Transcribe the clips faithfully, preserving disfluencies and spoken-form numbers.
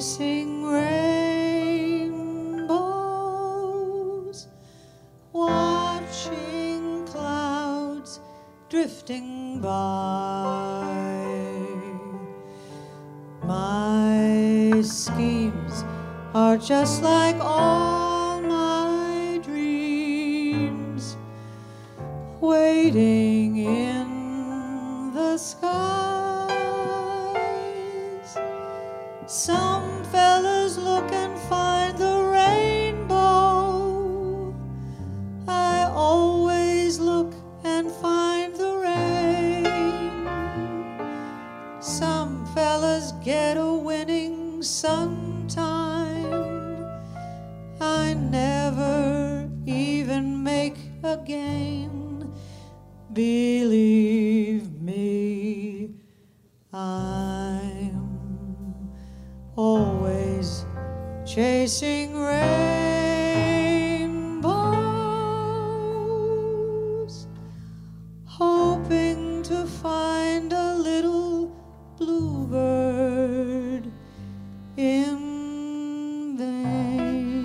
chasing rainbows, watching clouds drifting by. My schemes are just like all my dreams, waiting in the skies. Some fellas look and find the rainbow. I always look and find the rain. Some fellas get a winning sometime. I never even make a game. Believe me, I'm always chasing rainbows, hoping to find a little bluebird in vain.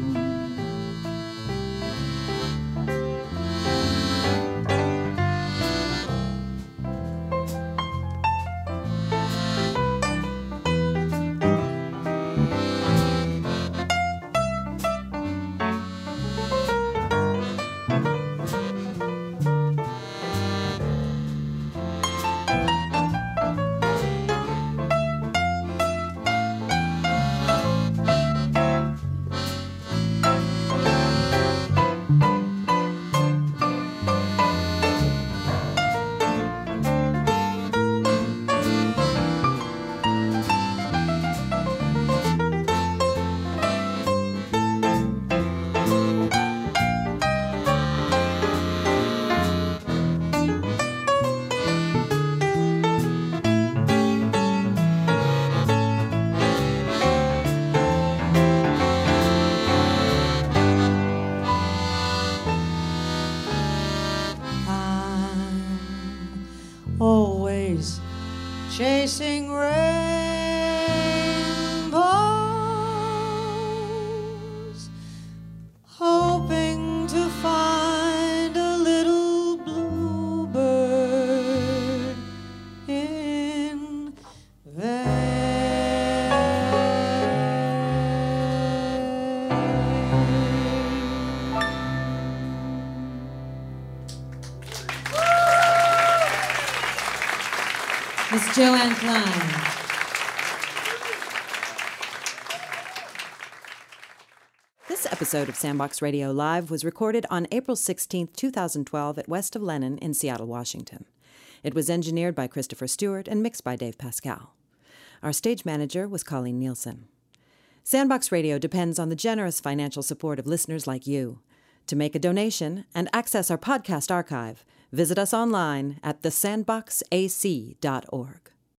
Always chasing rainbows, hoping to find a little bluebird in vain. Miss Joanne Klein. This episode of Sandbox Radio Live was recorded on April sixteenth, twenty twelve at West of Lennon in Seattle, Washington. It was engineered by Christopher Stewart and mixed by Dave Pascal. Our stage manager was Colleen Nielsen. Sandbox Radio depends on the generous financial support of listeners like you. To make a donation and access our podcast archive, visit us online at the sandbox a c dot org.